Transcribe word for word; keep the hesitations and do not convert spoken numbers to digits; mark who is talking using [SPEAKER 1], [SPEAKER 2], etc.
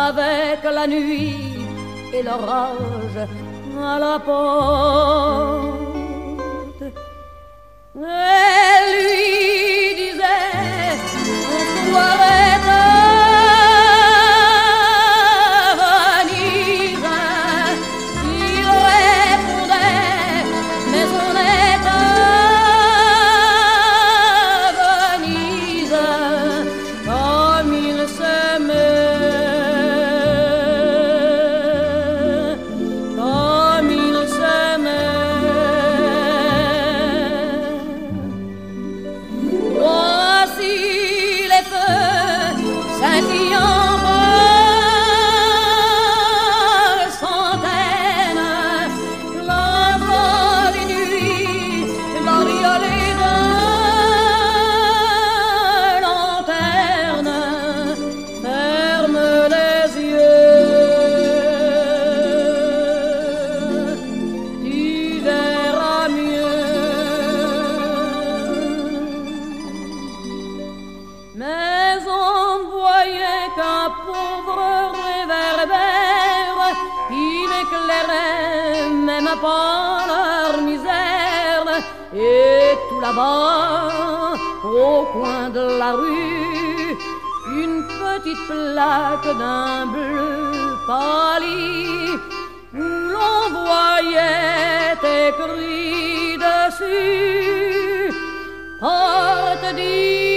[SPEAKER 1] avec la nuit et l'orage à la porte. Et lui disait, on croirait à Venise. Il répondait, mais on est à Venise, comme il s'aimait, comme il s'aimait. Voici les feux scintillant par centaines, l'envol des nuits, bariolés de lanternes. Ferme les yeux, tu verras mieux. Mais on ne voyait qu'un pauvre réverbère qui n'éclairait même pas leur misère. Et tout là-bas, au coin de la rue, une petite plaque d'un bleu pâli, où l'on voyait écrit dessus, porte d'Italie.